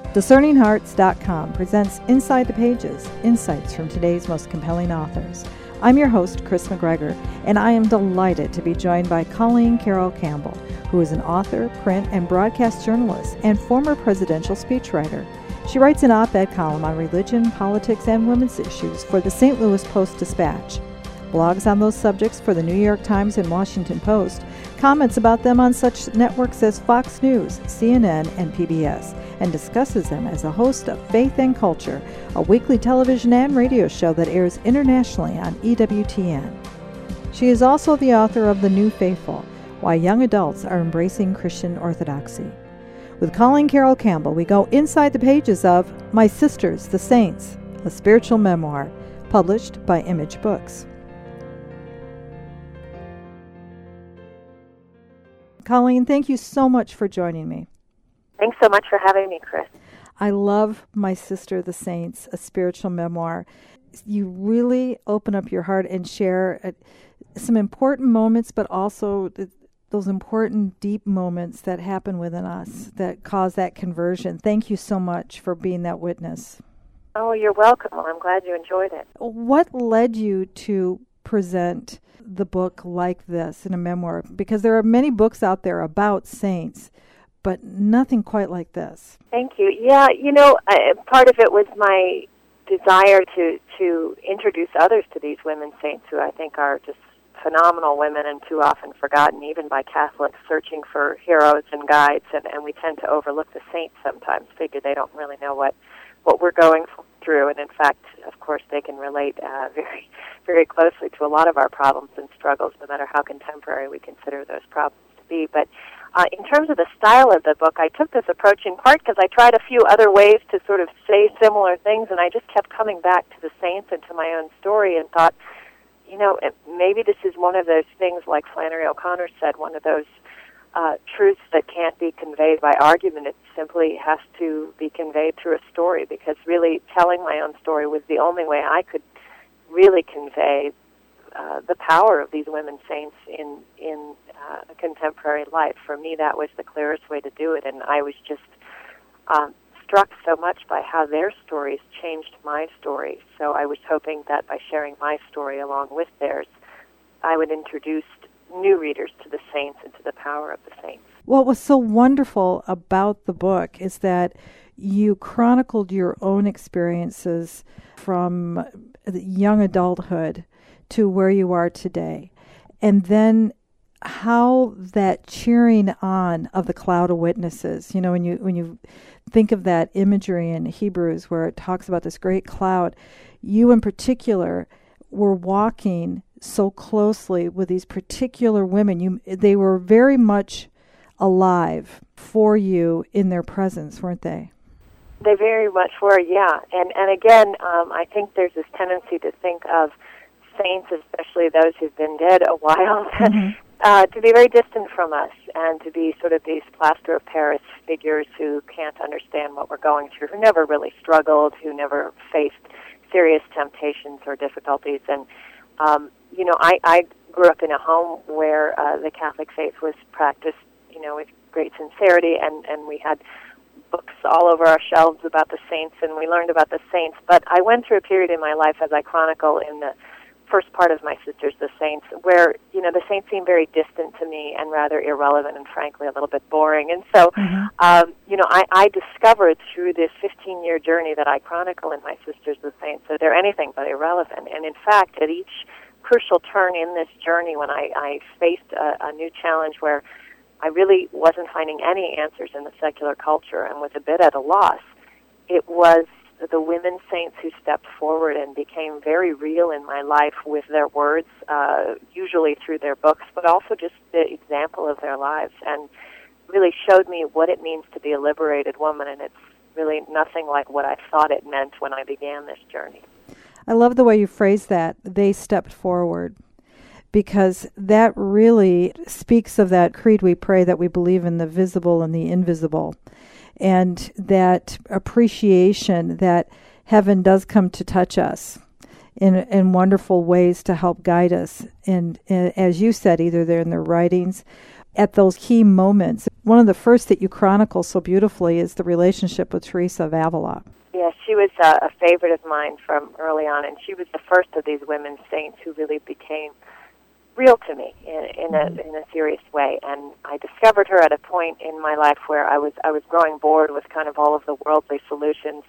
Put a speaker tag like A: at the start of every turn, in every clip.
A: DiscerningHearts.com presents Inside the Pages, insights from today's most compelling authors. I'm your host, Chris McGregor, and I am delighted to be joined by Colleen Carroll Campbell, who is an author, print, and broadcast journalist and former presidential speechwriter. She writes an op-ed column on religion, politics, and women's issues for the St. Louis Post-Dispatch, blogs on those subjects for the New York Times and Washington Post, comments about them on such networks as Fox News, CNN, and PBS, and discusses them as a host of Faith and Culture, a weekly television and radio show that airs internationally on EWTN. She is also the author of The New Faithful, Why Young Adults Are Embracing Christian Orthodoxy. With Colleen Carroll Campbell, we go inside the pages of My Sisters, the Saints, a spiritual memoir, published by Image Books. Colleen, thank you so much for joining me.
B: Thanks so much for having me, Chris.
A: I love My Sister, the Saints, a spiritual memoir. You really open up your heart and share some important moments, but also those important, deep moments that happen within us that cause that conversion. Thank you so much for being that witness.
B: Oh, you're welcome. Well, I'm glad you enjoyed it.
A: What led you to present the book like this in a memoir? Because there are many books out there about saints, but nothing quite like this.
B: Thank you. Yeah, part of it was my desire to introduce others to these women saints who I think are just phenomenal women and too often forgotten, even by Catholics searching for heroes and guides, and we tend to overlook the saints sometimes, figure they don't really know what we're going through, and in fact, of course, they can relate very, very closely to a lot of our problems and struggles, no matter how contemporary we consider those problems to be. But in terms of the style of the book, I took this approach in part because I tried a few other ways to sort of say similar things, and I just kept coming back to the saints and to my own story and thought, maybe this is one of those things, like Flannery O'Connor said, one of those truths that can't be conveyed by argument. It simply has to be conveyed through a story, because really telling my own story was the only way I could really convey the power of these women saints in contemporary life. For me, that was the clearest way to do it, and I was just struck so much by how their stories changed my story. So I was hoping that by sharing my story along with theirs, I would introduce new readers to the saints and to the power of the saints.
A: What was so wonderful about the book is that you chronicled your own experiences from young adulthood to where you are today, and then how that cheering on of the cloud of witnesses, when you think of that imagery in Hebrews where it talks about this great cloud, you in particular were walking so closely with these particular women. They were very much alive for you in their presence, weren't they?
B: They very much were, yeah. And again, I think there's this tendency to think of saints, especially those who've been dead a while, to be very distant from us and to be sort of these plaster of Paris figures who can't understand what we're going through, who never really struggled, who never faced serious temptations or difficulties. And I grew up in a home where the Catholic faith was practiced, with great sincerity, and we had books all over our shelves about the saints, and we learned about the saints. But I went through a period in my life, as I chronicle in the first part of My Sisters, the Saints, where, the saints seemed very distant to me and rather irrelevant and frankly a little bit boring. And so, I discovered through this 15-year journey that I chronicle in My Sisters, the Saints, that they're anything but irrelevant. And in fact, at each crucial turn in this journey, when I faced a new challenge where I really wasn't finding any answers in the secular culture and was a bit at a loss, it was the women saints who stepped forward and became very real in my life with their words, usually through their books, but also just the example of their lives, and really showed me what it means to be a liberated woman, and it's really nothing like what I thought it meant when I began this journey.
A: I love the way you phrase that, they stepped forward, because that really speaks of that creed we pray that we believe in the visible and the invisible, and that appreciation that heaven does come to touch us in wonderful ways to help guide us. And as you said, either they're in their writings, at those key moments, one of the first that you chronicle so beautifully is the relationship with Teresa of Avila.
B: Yeah, she was a favorite of mine from early on, and she was the first of these women saints who really became real to me in a serious way. And I discovered her at a point in my life where I was growing bored with kind of all of the worldly solutions.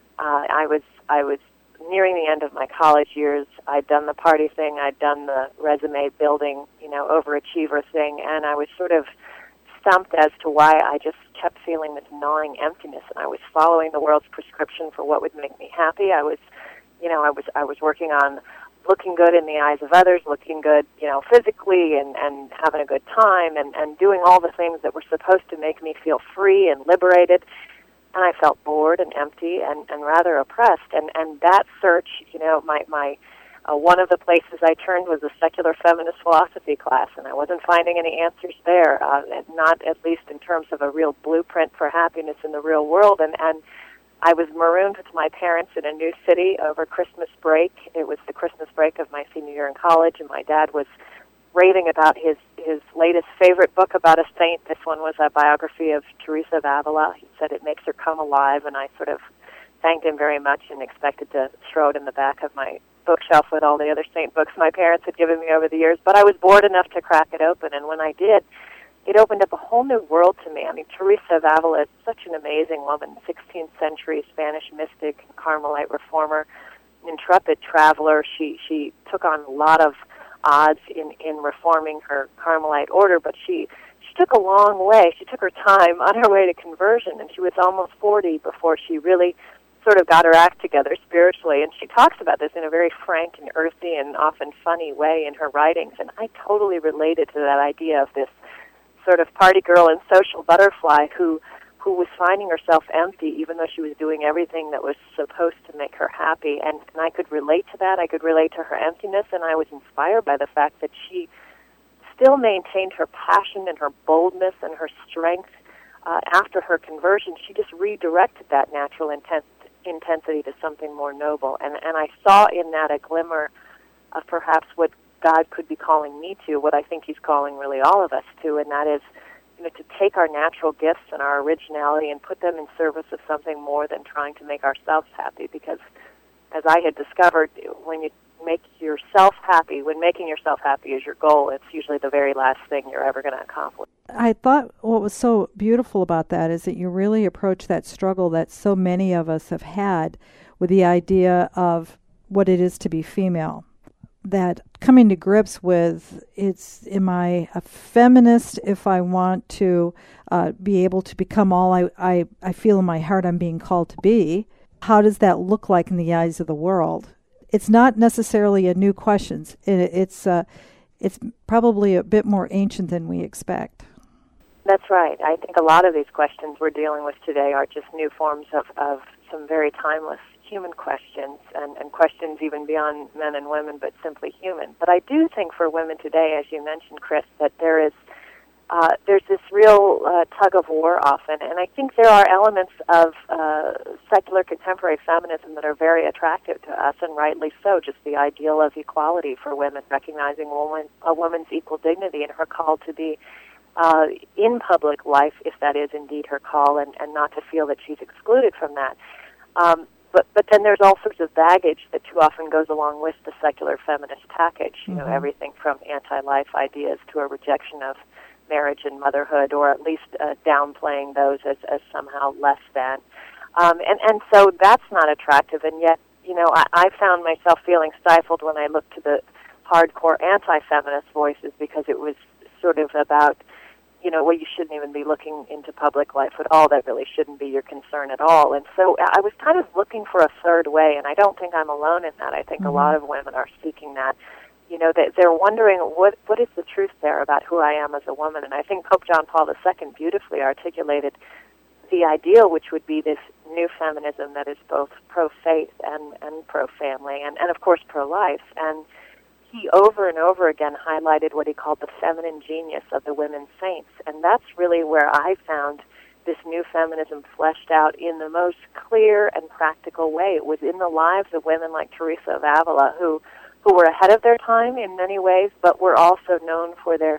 B: I was nearing the end of my college years. I'd done the party thing, I'd done the resume building, overachiever thing, and I was sort of stumped as to why I just kept feeling this gnawing emptiness. And I was following the world's prescription for what would make me happy. I was working on looking good in the eyes of others, looking good, physically, and having a good time, and doing all the things that were supposed to make me feel free and liberated. And I felt bored and empty and rather oppressed. And that search, my one of the places I turned was a secular feminist philosophy class, and I wasn't finding any answers there, not at least in terms of a real blueprint for happiness in the real world. And I was marooned with my parents in a new city over Christmas break. It was the Christmas break of my senior year in college, and my dad was raving about his latest favorite book about a saint. This one was a biography of Teresa of Avila. He said it makes her come alive, and I sort of thanked him very much and expected to throw it in the back of my bookshelf with all the other saint books my parents had given me over the years. But I was bored enough to crack it open, and when I did, it opened up a whole new world to me. I mean, Teresa of Avila is such an amazing woman, 16th century Spanish mystic, Carmelite reformer, intrepid traveler. She took on a lot of odds in reforming her Carmelite order, but she took a long way. She took her time on her way to conversion, and she was almost 40 before she really sort of got her act together spiritually. And she talks about this in a very frank and earthy and often funny way in her writings, and I totally related to that idea of this sort of party girl and social butterfly who was finding herself empty even though she was doing everything that was supposed to make her happy. And I could relate to that. I could relate to her emptiness, and I was inspired by the fact that she still maintained her passion and her boldness and her strength after her conversion. She just redirected that natural intensity to something more noble. And I saw in that a glimmer of perhaps what God could be calling me to, what I think He's calling really all of us to, and that is, to take our natural gifts and our originality and put them in service of something more than trying to make ourselves happy. Because, as I had discovered, when you make yourself happy, when making yourself happy is your goal, it's usually the very last thing you're ever going to accomplish.
A: I thought what was so beautiful about that is that you really approach that struggle that so many of us have had with the idea of what it is to be female. That coming to grips with, am I a feminist if I want to be able to become all I feel in my heart I'm being called to be? How does that look like in the eyes of the world? It's not necessarily a new question. It's probably a bit more ancient than we expect.
B: That's right. I think a lot of these questions we're dealing with today are just new forms of some very timeless human questions, and questions even beyond men and women, but simply human. But I do think for women today, as you mentioned, Chris, that there's this real tug of war often, and I think there are elements of secular contemporary feminism that are very attractive to us, and rightly so. Just the ideal of equality for women, recognizing a woman's equal dignity and her call to be in public life, if that is indeed her call, and not to feel that she's excluded from that. But then there's all sorts of baggage that too often goes along with the secular feminist package. Everything from anti-life ideas to a rejection of marriage and motherhood, or at least downplaying those as somehow less than. And so that's not attractive. And yet, I found myself feeling stifled when I looked to the hardcore anti-feminist voices, because it was sort of about, well, you shouldn't even be looking into public life at all. That really shouldn't be your concern at all. And so I was kind of looking for a third way, and I don't think I'm alone in that. I think a lot of women are seeking that. They're wondering what is the truth there about who I am as a woman. And I think Pope John Paul II beautifully articulated the ideal, which would be this new feminism that is both pro-faith and pro-family, and of course pro-life. And he over and over again highlighted what he called the feminine genius of the women saints. And that's really where I found this new feminism fleshed out in the most clear and practical way. It was in the lives of women like Teresa of Avila, who were ahead of their time in many ways, but were also known for their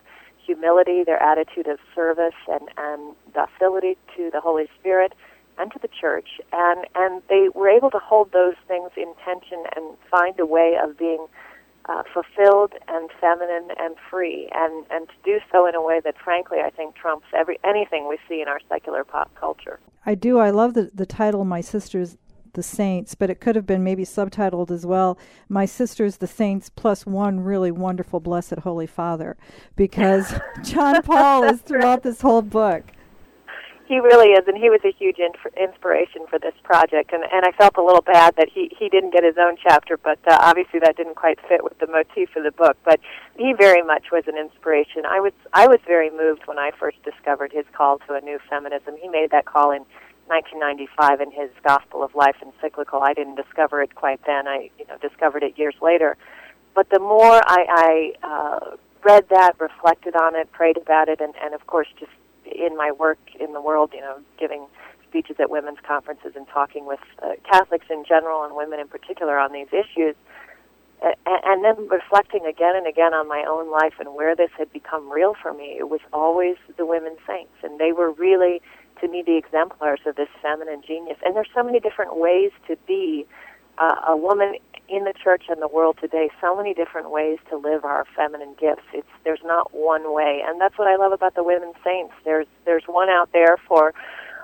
B: humility, their attitude of service and docility to the Holy Spirit and to the church. And they were able to hold those things in tension and find a way of being fulfilled and feminine and free, and to do so in a way that, frankly, I think trumps anything we see in our secular pop culture.
A: I do. I love the title, My Sisters the Saints, but it could have been maybe subtitled as well, My Sisters the Saints plus one really wonderful, blessed Holy Father, because John Paul is throughout this whole book.
B: He really is, and he was a huge inspiration for this project. And I felt a little bad that he didn't get his own chapter, but obviously that didn't quite fit with the motif of the book. But he very much was an inspiration. I was very moved when I first discovered his call to a new feminism. He made that call in 1995 in his Gospel of Life encyclical. I didn't discover it quite then. I discovered it years later. But the more I read that, reflected on it, prayed about it, and of course just in my work in the world, giving speeches at women's conferences and talking with Catholics in general and women in particular on these issues, and then reflecting again and again on my own life and where this had become real for me, it was always the women saints. And they were really, to me, the exemplars of this feminine genius. And there's so many different ways to be a woman in the church and the world today, so many different ways to live our feminine gifts. There's not one way, and that's what I love about the women saints. There's one out there for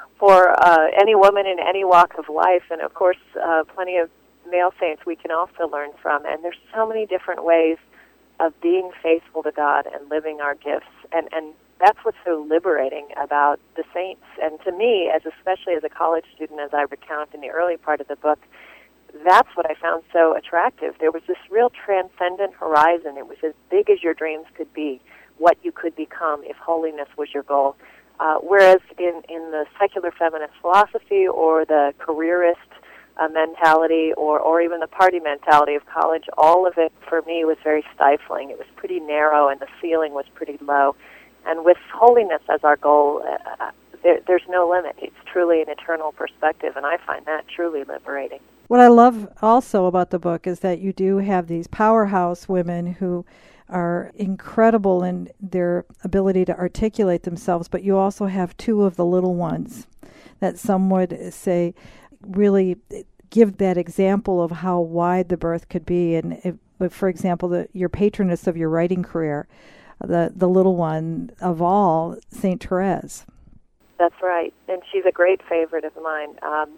B: any woman in any walk of life, and of course plenty of male saints we can also learn from. And there's so many different ways of being faithful to God and living our gifts, and that's what's so liberating about the saints. And to me, especially as a college student, as I recount in the early part of the book, that's what I found so attractive. There was this real transcendent horizon. It was as big as your dreams could be, what you could become if holiness was your goal. Whereas in the secular feminist philosophy or the careerist mentality or even the party mentality of college, all of it for me was very stifling. It was pretty narrow and the ceiling was pretty low. And with holiness as our goal, there's no limit. It's truly an eternal perspective, and I find that truly liberating.
A: What I love also about the book is that you do have these powerhouse women who are incredible in their ability to articulate themselves, but you also have two of the little ones that some would say really give that example of how wide the birth could be. And for example, your patroness of your writing career, the little one of all, Saint Therese.
B: That's right, and she's a great favorite of mine.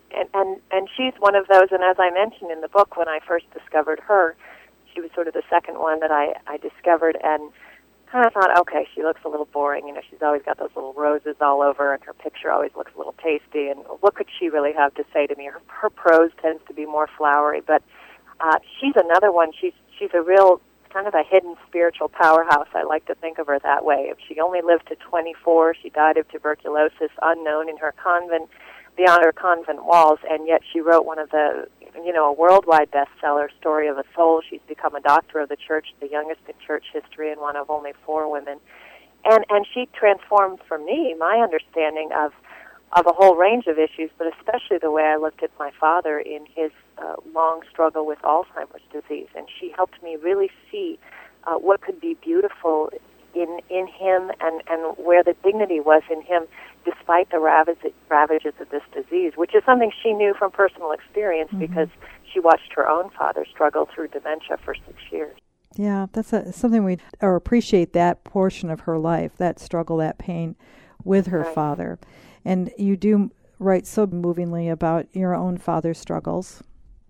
B: And she's one of those, and as I mentioned in the book, when I first discovered her, she was sort of the second one that I discovered, and kind of thought, okay, she looks a little boring. She's always got those little roses all over, and her picture always looks a little pasty, and what could she really have to say to me? Her prose tends to be more flowery, but she's another one. She's a real kind of a hidden spiritual powerhouse. I like to think of her that way. If she only lived to 24, she died of tuberculosis, unknown in her convent, beyond her convent walls, and yet she wrote one of the, a worldwide bestseller, Story of a Soul. She's become a doctor of the church, the youngest in church history, and one of only 4 women. And she transformed, for me, my understanding of a whole range of issues, but especially the way I looked at my father in his long struggle with Alzheimer's disease. And she helped me really see what could be beautiful in him and where the dignity was in him despite the ravages of this disease, which is something she knew from personal experience because she watched her own father struggle through dementia for 6 years.
A: Yeah, that's something we appreciate, that portion of her life, that struggle, that pain with her father. And you do write so movingly about your own father's struggles.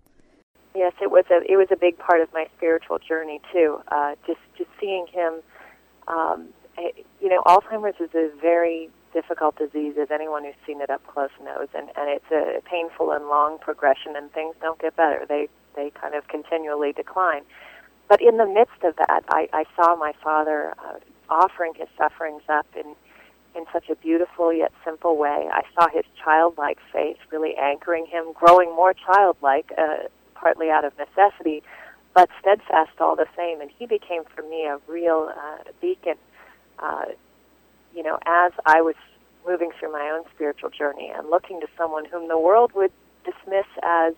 B: Yes, it was a big part of my spiritual journey too. Just seeing him, Alzheimer's is a very difficult disease, as anyone who's seen it up close knows, and it's a painful and long progression, and things don't get better. They kind of continually decline. But in the midst of that, I saw my father offering his sufferings up in such a beautiful yet simple way. I saw his childlike faith really anchoring him, growing more childlike, partly out of necessity, but steadfast all the same. And he became for me a real beacon, as I was moving through my own spiritual journey and looking to someone whom the world would dismiss as,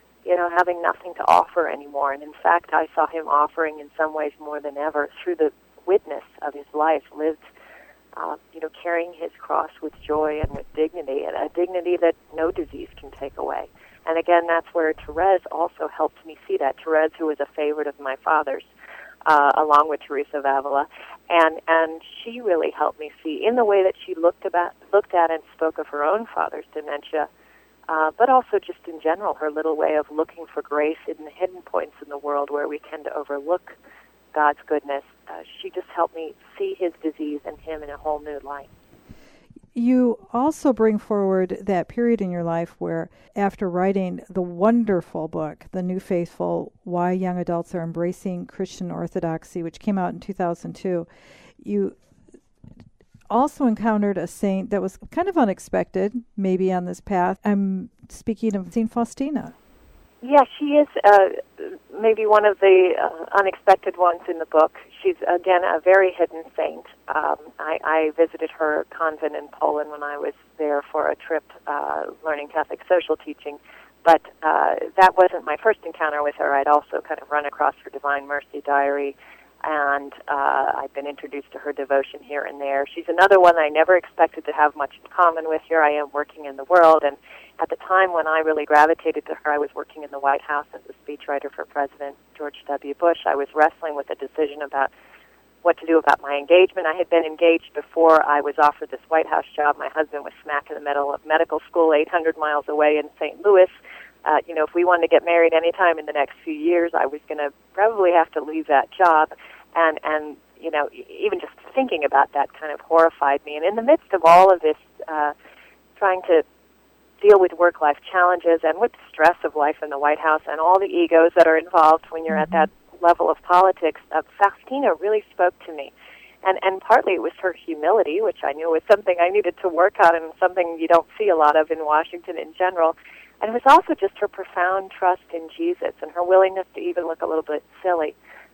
B: having nothing to offer anymore. And in fact, I saw him offering in some ways more than ever through the witness of his life, lived, carrying his cross with joy and with dignity, and a dignity that no disease can take away. And again, that's where Therese also helped me see that. Therese, who was a favorite of my father's, along with Teresa of Avila, and she really helped me see in the way that she looked at and spoke of her own father's dementia, but also just in general, her little way of looking for grace in the hidden points in the world where we tend to overlook God's goodness. She just helped me see his disease and him in a whole new light.
A: You also bring forward that period in your life where, after writing the wonderful book, The New Faithful, Why Young Adults Are Embracing Christian Orthodoxy, which came out in 2002, you also encountered a saint that was kind of unexpected, maybe on this path. I'm speaking of St. Faustina.
B: Yeah, she is maybe one of the unexpected ones in the book. She's, again, a very hidden saint. I visited her convent in Poland when I was there for a trip learning Catholic social teaching, but that wasn't my first encounter with her. I'd also kind of run across her Divine Mercy diary, and I've been introduced to her devotion here and there. She's another one I never expected to have much in common with. Here I am working in the world, and at the time when I really gravitated to her, I was working in the White House as a speechwriter for President George W. Bush. I was wrestling with a decision about what to do about my engagement. I had been engaged before I was offered this White House job. My husband was smack in the middle of medical school 800 miles away in St. Louis. If we wanted to get married anytime in the next few years, I was going to probably have to leave that job. And even just thinking about that kind of horrified me. And in the midst of all of this, trying to deal with work-life challenges and with the stress of life in the White House and all the egos that are involved when you're at that level of politics, Faustina really spoke to me. And partly it was her humility, which I knew was something I needed to work on and something you don't see a lot of in Washington in general. And it was also just her profound trust in Jesus and her willingness to even look a little bit silly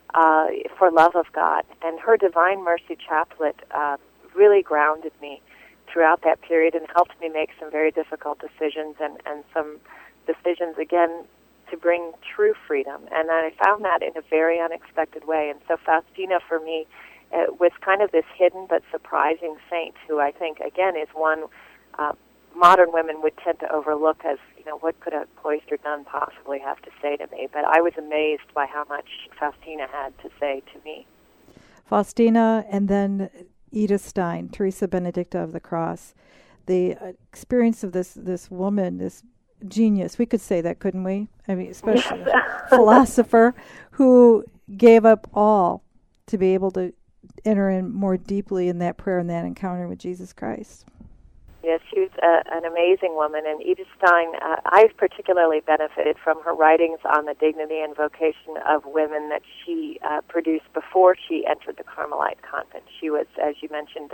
B: for love of God. And her Divine Mercy chaplet really grounded me throughout that period and helped me make some very difficult decisions and some decisions, again, to bring true freedom. And I found that in a very unexpected way. And so Faustina, for me, was kind of this hidden but surprising saint who I think, again, is one modern women would tend to overlook as, what could a cloistered nun possibly have to say to me? But I was amazed by how much Faustina had to say to me.
A: Faustina, and then Edith Stein, Teresa Benedicta of the Cross. The experience of this woman, this genius, we could say that, couldn't we? I mean, especially a philosopher who gave up all to be able to enter in more deeply in that prayer and that encounter with Jesus Christ.
B: Yes, she was an amazing woman, and Edith Stein, I particularly benefited from her writings on the dignity and vocation of women that she produced before she entered the Carmelite convent. She was, as you mentioned,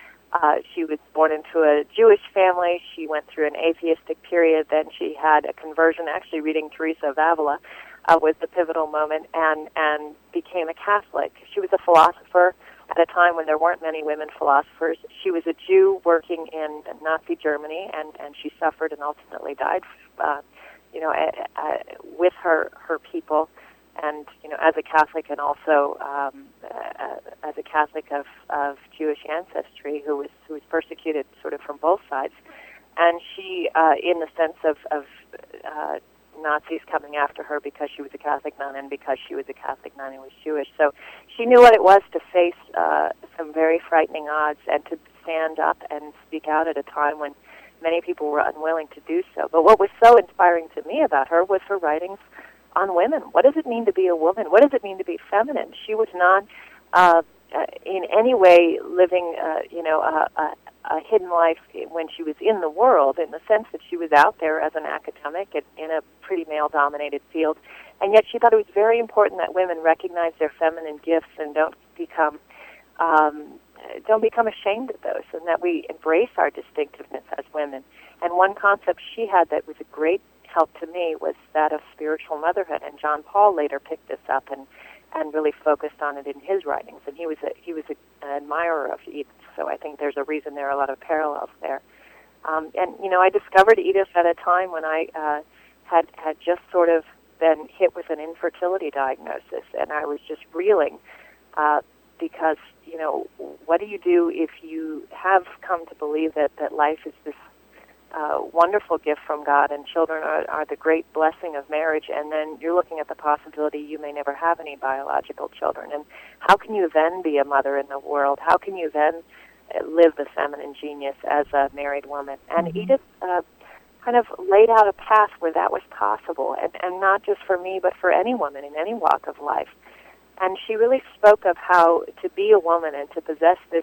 B: she was born into a Jewish family. She went through an atheistic period. Then she had a conversion. Actually, reading Teresa of Avila was the pivotal moment, and became a Catholic. She was a philosopher at a time when there weren't many women philosophers. She was a Jew working in Nazi Germany, and she suffered and ultimately died, with her people, and as a Catholic, and also as a Catholic of Jewish ancestry, who was persecuted sort of from both sides, and she, in the sense of Nazis coming after her because she was a Catholic nun and because she was a Catholic nun and was Jewish. So she knew what it was to face some very frightening odds and to stand up and speak out at a time when many people were unwilling to do so. But what was so inspiring to me about her was her writings on women. What does it mean to be a woman? What does it mean to be feminine? She was not in any way living, a hidden life when she was in the world, in the sense that she was out there as an academic in a pretty male-dominated field, and yet she thought it was very important that women recognize their feminine gifts and don't become ashamed of those, and that we embrace our distinctiveness as women. And one concept she had that was a great help to me was that of spiritual motherhood, and John Paul later picked this up and really focused on it in his writings, and he was an admirer of Edith. So I think there's a reason there are a lot of parallels there. I discovered Edith at a time when I had just sort of been hit with an infertility diagnosis, and I was just reeling because, what do you do if you have come to believe that life is this wonderful gift from God and children are the great blessing of marriage, and then you're looking at the possibility you may never have any biological children? And how can you then be a mother in the world? How can you then live the feminine genius as a married woman? And Edith kind of laid out a path where that was possible, and not just for me, but for any woman in any walk of life. And she really spoke of how to be a woman and to possess this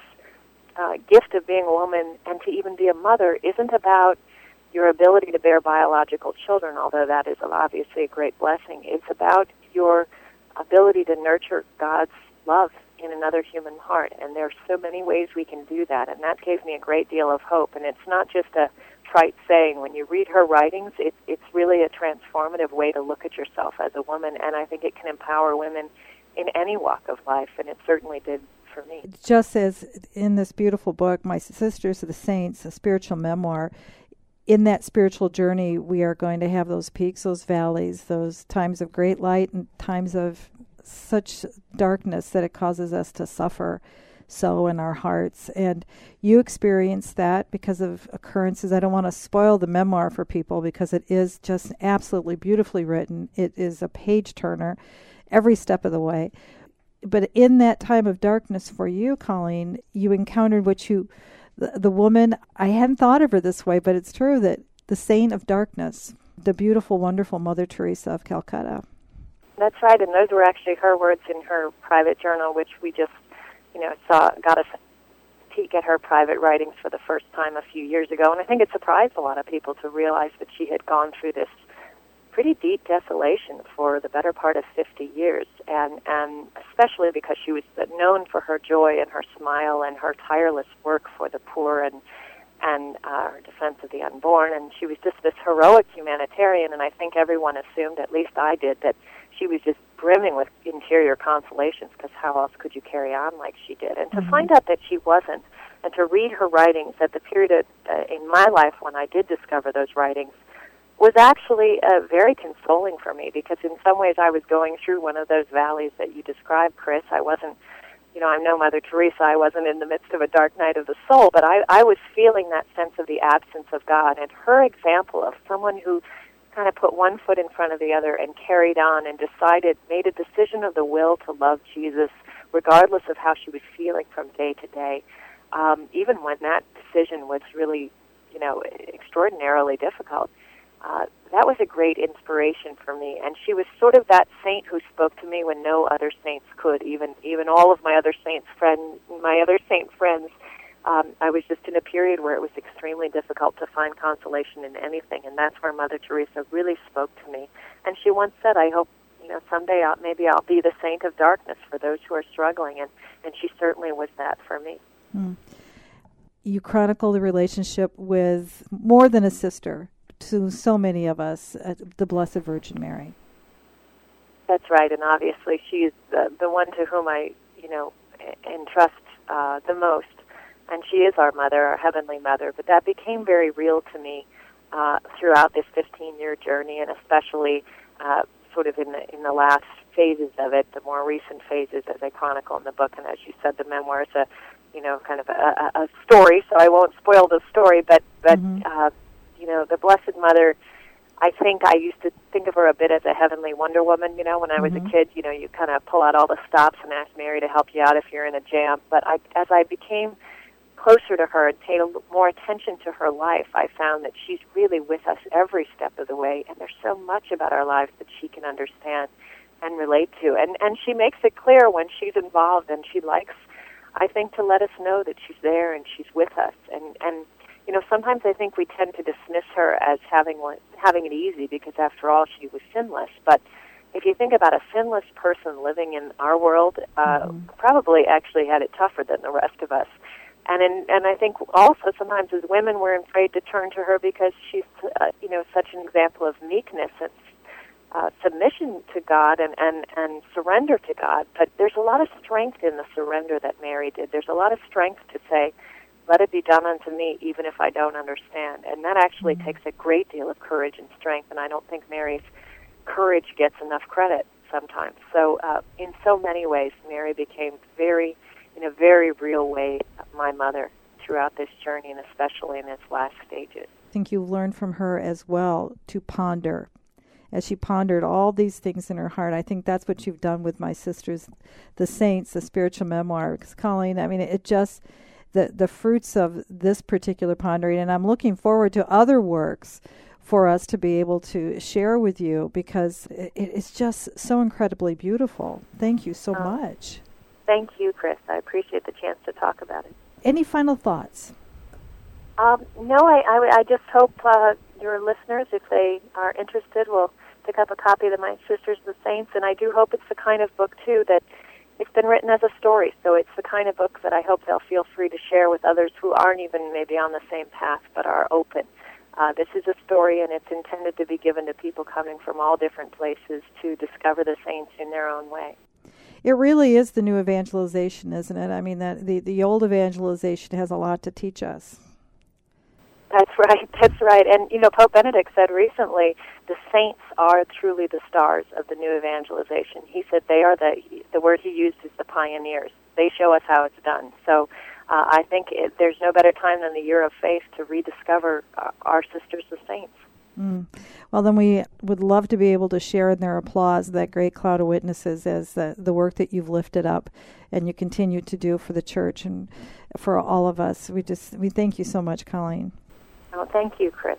B: gift of being a woman and to even be a mother isn't about your ability to bear biological children, although that is obviously a great blessing. It's about your ability to nurture God's love in another human heart. And there are so many ways we can do that, and that gave me a great deal of hope. And it's not just a trite saying. When you read her writings, it's really a transformative way to look at yourself as a woman, and I think it can empower women in any walk of life, and it certainly did for me.
A: Just as in this beautiful book, My Sisters of the Saints, a spiritual memoir, in that spiritual journey, we are going to have those peaks, those valleys, those times of great light and times of such darkness that it causes us to suffer so in our hearts. And you experienced that because of occurrences. I don't want to spoil the memoir for people because it is just absolutely beautifully written. It is a page-turner every step of the way. But in that time of darkness for you, Colleen, you encountered the woman, I hadn't thought of her this way, but it's true, that the saint of darkness, the beautiful, wonderful Mother Teresa of Calcutta.
B: That's right, and those were actually her words in her private journal, which we just, got a peek at her private writings for the first time a few years ago. And I think it surprised a lot of people to realize that she had gone through this pretty deep desolation for the better part of 50 years, and especially because she was known for her joy and her smile and her tireless work for the poor and her defense of the unborn. And she was just this heroic humanitarian, and I think everyone assumed, at least I did, that she was just brimming with interior consolations, because how else could you carry on like she did? And to find out that she wasn't, and to read her writings at the period in my life when I did discover those writings, was actually very consoling for me, because in some ways I was going through one of those valleys that you described, Chris. I wasn't, I'm no Mother Teresa. I wasn't in the midst of a dark night of the soul, but I was feeling that sense of the absence of God. And her example of someone who kind of put one foot in front of the other and carried on and made a decision of the will to love Jesus, regardless of how she was feeling from day to day, even when that decision was really, extraordinarily difficult. That was a great inspiration for me, and she was sort of that saint who spoke to me when no other saints could. Even all of my other saint friends. I was just in a period where it was extremely difficult to find consolation in anything, and that's where Mother Teresa really spoke to me. And she once said, "I hope someday maybe I'll be the saint of darkness for those who are struggling," and she certainly was that for me.
A: You chronicle the relationship with more than a sister to so many of us, the Blessed Virgin Mary.
B: That's right, and obviously she is the one to whom I, entrust the most, and she is our mother, our heavenly mother. But that became very real to me throughout this 15-year journey, and especially sort of in the last phases of it, the more recent phases, as I chronicle in the book. And as you said, the memoir is kind of a story, so I won't spoil the story, but the Blessed Mother, I think I used to think of her a bit as a heavenly Wonder Woman. When I was a kid, you kind of pull out all the stops and ask Mary to help you out if you're in a jam. But as I became closer to her and paid more attention to her life, I found that she's really with us every step of the way, and there's so much about our lives that she can understand and relate to. And she makes it clear when she's involved, and she likes, I think, to let us know that she's there and she's with us. And sometimes I think we tend to dismiss her as having it easy, because after all, she was sinless. But if you think about a sinless person living in our world, probably actually had it tougher than the rest of us. And I think also sometimes as women we're afraid to turn to her because she's such an example of meekness and submission to God and surrender to God. But there's a lot of strength in the surrender that Mary did. There's a lot of strength to say, "Let it be done unto me, even if I don't understand." And that actually takes a great deal of courage and strength, and I don't think Mary's courage gets enough credit sometimes. So in so many ways, Mary became in a very real way, my mother throughout this journey, and especially in its last stages.
A: I think you learned from her as well to ponder. As she pondered all these things in her heart, I think that's what you've done with My Sisters, the Saints, the spiritual memoir. Because Colleen, I mean, it just, the fruits of this particular pondering, and I'm looking forward to other works for us to be able to share with you, because it's just so incredibly beautiful. Thank you so much.
B: Thank you, Chris. I appreciate the chance to talk about it.
A: Any final thoughts?
B: No, I just hope your listeners, if they are interested, will pick up a copy of My Sisters, the Saints, and I do hope it's the kind of book, too, that it's been written as a story, so it's the kind of book that I hope they'll feel free to share with others who aren't even maybe on the same path but are open. This is a story, and it's intended to be given to people coming from all different places to discover the saints in their own way.
A: It really is the new evangelization, isn't it? I mean, that the old evangelization has a lot to teach us.
B: That's right. And, Pope Benedict said recently, the saints are truly the stars of the new evangelization. He said they are the word he used is the pioneers. They show us how it's done. So I think there's no better time than the year of faith to rediscover our sisters, the saints.
A: Well, then we would love to be able to share in their applause, that great cloud of witnesses, as the work that you've lifted up and you continue to do for the church and for all of us. We thank you so much, Colleen.
B: Oh, thank you, Chris.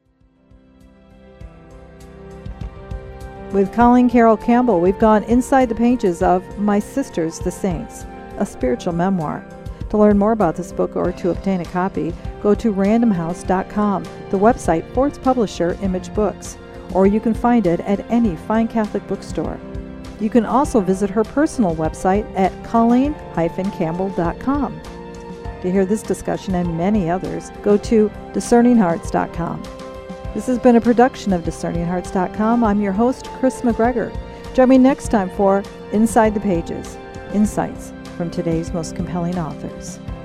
A: With Colleen Carroll Campbell, we've gone inside the pages of My Sisters, the Saints, a spiritual memoir. To learn more about this book or to obtain a copy, go to randomhouse.com, the website for its publisher, Image Books, or you can find it at any fine Catholic bookstore. You can also visit her personal website at colleen-campbell.com. To hear this discussion and many others, go to discerninghearts.com. This has been a production of discerninghearts.com. I'm your host, Chris McGregor. Join me next time for Inside the Pages, insights from today's most compelling authors.